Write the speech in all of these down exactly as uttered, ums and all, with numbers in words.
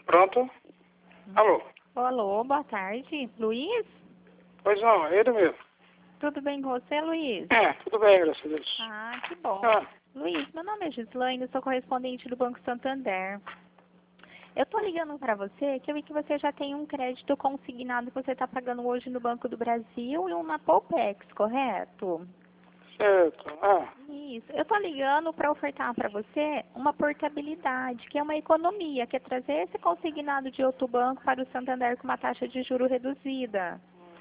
Pronto. Alô? Alô, boa tarde. Luiz? Pois não, é ele mesmo. Tudo bem com você, Luiz? É, tudo bem, graças a Deus. Ah, que bom. Ah, Luiz, meu nome é Gislaine, sou correspondente do Banco Santander. Eu tô ligando para você que eu vi que você já tem um crédito consignado que você está pagando hoje no Banco do Brasil e um na Poupex, correto? certo. Ah, Isso. Eu tô ligando para ofertar para você uma portabilidade, que é uma economia, que é trazer esse consignado de outro banco para o Santander com uma taxa de juro reduzida.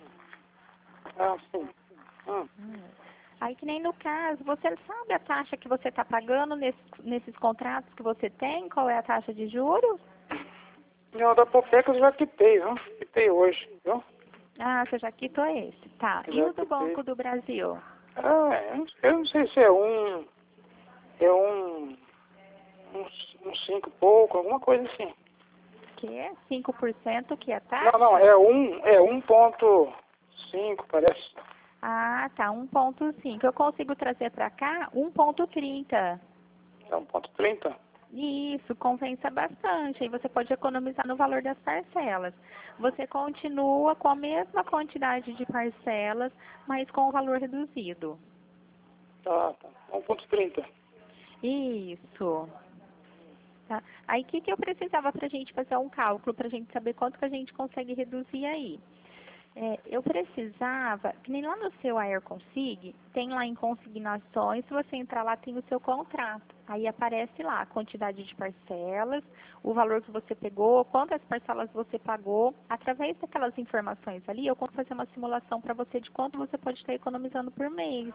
ah, sim. Ah, Hum. Aí que nem no caso, você sabe a taxa que você está pagando nesse, nesses contratos que você tem? Qual é a taxa de juros? não, da Popeca eu já quitei, viu? Quitei hoje, viu? Ah, você já quitou esse. Tá. E Já o do quitei. Banco do Brasil? Ah, eu não eu não sei se é um... É um... Uns um cinco e pouco, alguma coisa assim. Que é cinco por cento que é a Não, não, taxa? é um... É um ponto cinco, parece. Ah, tá. um ponto cinco. Eu consigo trazer para cá um ponto trinta. É um ponto trinta. Isso, compensa bastante. Aí você pode economizar no valor das parcelas. Você continua com a mesma quantidade de parcelas, mas com o valor reduzido. Tá, tá. um ponto trinta. Isso. Tá? Aí o que, que eu precisava para a gente fazer um cálculo, para a gente saber quanto que a gente consegue reduzir aí? É, eu precisava, que nem lá no seu AirConsig, tem lá em consignações, se você entrar lá tem o seu contrato. Aí aparece lá a quantidade de parcelas, o valor que você pegou, quantas parcelas você pagou. Através daquelas informações ali, eu consigo fazer uma simulação para você de quanto você pode estar economizando por mês.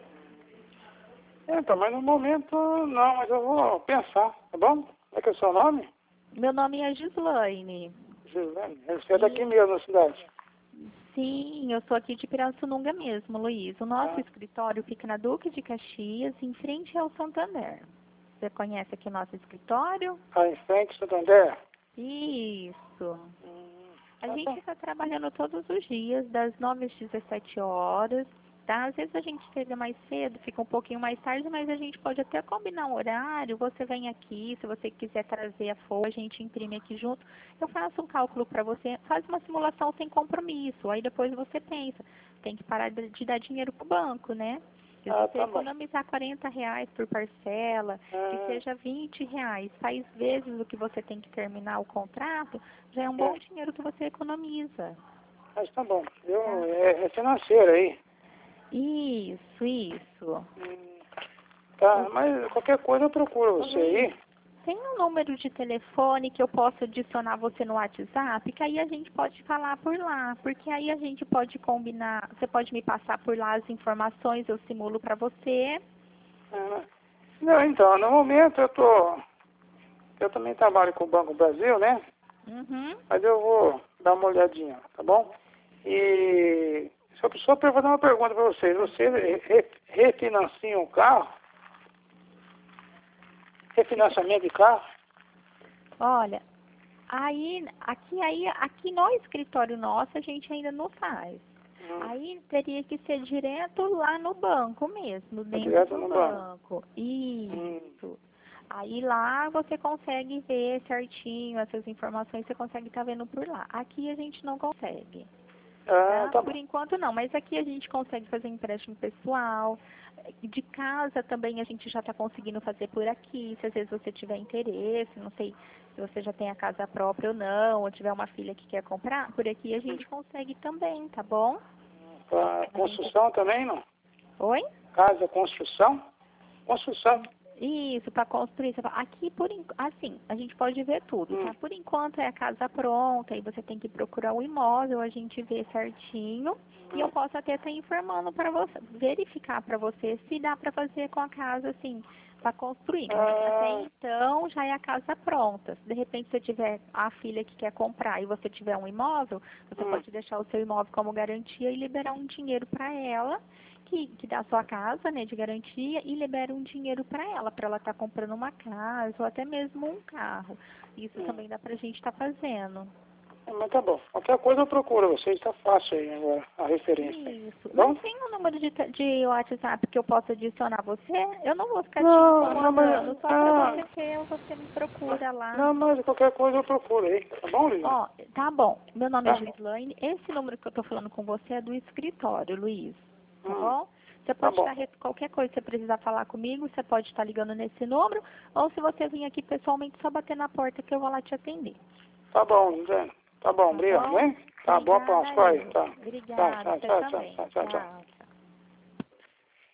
Então, mas no momento não, mas eu vou pensar, tá bom? Como é que é o seu nome? Meu nome é Gislaine. Gislene. Você é daqui mesmo, na cidade. Sim, eu sou aqui de Pirassununga mesmo, Luiz. O nosso Ah, escritório fica na Duque de Caxias, em frente ao Santander. Você conhece aqui o nosso escritório? ah, em frente, Santander? Isso. Hum, A tá gente bom. está trabalhando todos os dias, das nove às dezessete horas. Tá? Às vezes a gente chega mais cedo, fica um pouquinho mais tarde, mas a gente pode até combinar um horário. Você vem aqui, se você quiser trazer a folha, a gente imprime aqui junto. Eu faço um cálculo para você, faz uma simulação sem compromisso. Aí depois você pensa, tem que parar de de dar dinheiro para o banco, né? Se Ah, você tá bom. economizar quarenta reais por parcela, que Ah, seja vinte reais, faz vezes o que você tem que terminar o contrato, já é um bom é, dinheiro que você economiza. mas tá bom. Tá? Eu, é, é financeiro aí. Isso, isso. Hum, Ô, tá, mas qualquer coisa eu procuro ô, você Luiz, aí. tem um número de telefone que eu posso adicionar você no WhatsApp, que aí a gente pode falar por lá, porque aí a gente pode combinar, você pode me passar por lá as informações, eu simulo para você. Ah, não, então, no momento eu tô... Eu também trabalho com o Banco Brasil, né? Uhum. Mas eu vou dar uma olhadinha, tá bom? E só, só para fazer uma pergunta para vocês. Vocês re, refinanciam o carro? Refinanciamento de carro? Olha, aí, aqui, aí, aqui no escritório nosso a gente ainda não faz. Hum, Aí teria que ser direto lá no banco mesmo, é dentro direto do no banco. banco. Hum, Isso. Aí lá você consegue ver certinho essas informações, você consegue estar vendo por lá. Aqui a gente não consegue. ah, Tá? tá Por bom. enquanto não, mas aqui a gente consegue fazer empréstimo pessoal. De casa também a gente já está conseguindo fazer por aqui. Se às vezes você tiver interesse, não sei se você já tem a casa própria ou não, ou tiver uma filha que quer comprar, por aqui a gente consegue também, tá bom? Pra A gente... construção também, não? Oi? Casa, construção? Construção. Isso, para construir. Você fala, aqui, por en- assim, a gente pode ver tudo, Hum, tá? Por enquanto é a casa pronta, aí você tem que procurar o imóvel, a gente vê certinho. E eu hum, posso até estar informando para você, verificar para você se dá para fazer com a casa, assim, para construir. Mas até ah, então já é a casa pronta. Se de repente você tiver a filha que quer comprar e você tiver um imóvel, você hum, pode deixar o seu imóvel como garantia e liberar um dinheiro para ela que, que dá a sua casa, né, de garantia e libera um dinheiro para ela, para ela estar comprando uma casa ou até mesmo um carro. Isso hum. também dá para a gente estar fazendo. Mas tá bom. Qualquer coisa eu procuro vocês, tá fácil aí agora, a referência. Isso. Bom? Não tem um número de, te- de WhatsApp que eu possa adicionar você? Eu não vou ficar te Não, não, mas... incomodando, só Ah, pra você ter, você me procura lá. não, mas qualquer coisa eu procuro aí, tá bom, Luiz? Ó, tá bom. Meu nome é Tá. Gislaine. Esse número que eu tô falando com você é do escritório, Luiz. Tá Hum, bom? Você tá pode bom. estar, re- qualquer coisa que você precisar falar comigo, você pode estar ligando nesse número, ou se você vir aqui pessoalmente, só bater na porta que eu vou lá te atender. Tá bom, Luciano. Tá bom, Tá obrigado, bom? hein? Tá, boa Obrigada Páscoa aí, eu. tá. Tchau, Obrigada, tchau, você tchau, tchau, também. tchau, tchau. Tchau.